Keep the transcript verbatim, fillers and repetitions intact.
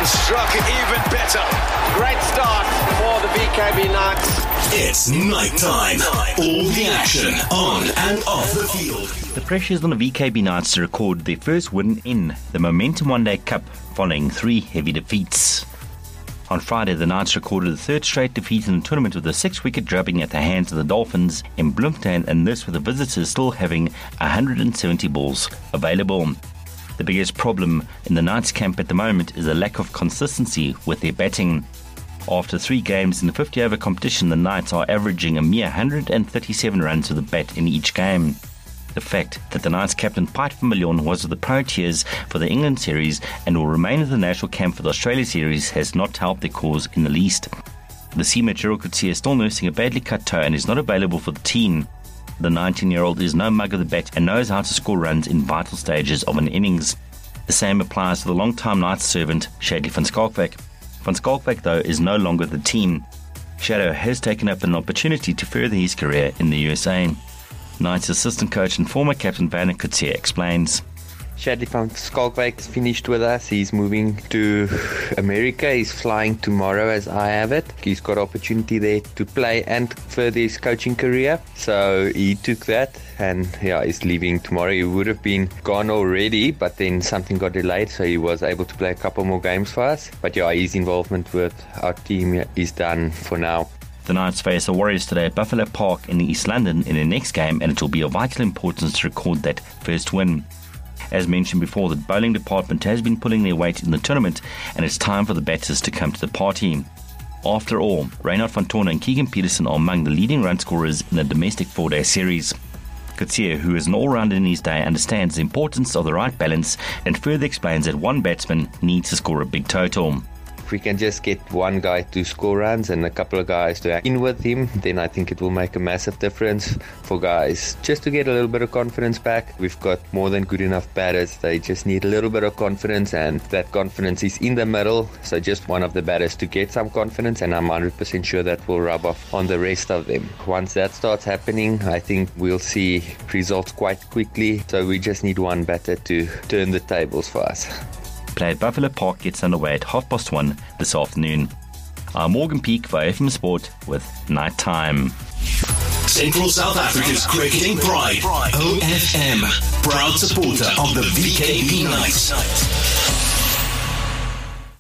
struck it even better. Great start for the V K B Knights. It's night time. All the action on and off the field. The pressure is on the V K B Knights to record their first win in the Momentum One Day Cup following three heavy defeats. On Friday, the Knights recorded the third straight defeat in the tournament with a six-wicket drubbing at the hands of the Dolphins in Bloemfontein, and this with the visitors still having one hundred seventy balls available. The biggest problem in the Knights camp at the moment is a lack of consistency with their batting. After three games in the fifty-over competition, the Knights are averaging a mere one hundred thirty-seven runs with a bat in each game. The fact that the Knights captain Pieter van Biljon was with the Proteas for the England series and will remain at the national camp for the Australia series has not helped their cause in the least. The seamer Gerald Coetzee is still nursing a badly cut toe and is not available for the team. The nineteen-year-old is no mug of the bat and knows how to score runs in vital stages of an innings. The same applies to the long-time Knights servant Shadley van Schalkwyk. Van Schalkwyk, though, is no longer the team. Shadow has taken up an opportunity to further his career in the U S A. Knights assistant coach and former captain Werner Coetzee explains. Shadley van Schalkwyk is finished with us. He's moving to America. He's flying tomorrow as I have it. He's got opportunity there to play and further his coaching career. So he took that and yeah, he's leaving tomorrow. He would have been gone already, but then something got delayed, so he was able to play a couple more games for us. But yeah, his involvement with our team is done for now. The Knights face the Warriors today at Buffalo Park in East London in their next game, and it will be of vital importance to record that first win. As mentioned before, the bowling department has been pulling their weight in the tournament, and it's time for the batters to come to the party. After all, Reynard van Tonder and Keegan Peterson are among the leading run scorers in the domestic four-day series. Coetzee, who is an all-rounder in his day, understands the importance of the right balance and further explains that one batsman needs to score a big total. If we can just get one guy to score runs and a couple of guys to act in with him, then I think it will make a massive difference for guys just to get a little bit of confidence back. We've got more than good enough batters. They just need a little bit of confidence, and that confidence is in the middle. So just one of the batters to get some confidence, and I'm one hundred percent sure that will rub off on the rest of them. Once that starts happening, I think we'll see results quite quickly. So we just need one batter to turn the tables for us. Play at Buffalo Park gets underway at half past one this afternoon. I'm Morgan Peak for F M Sport with Night Time. Central South Africa's cricketing pride, O F M, proud supporter of the V K B Knights.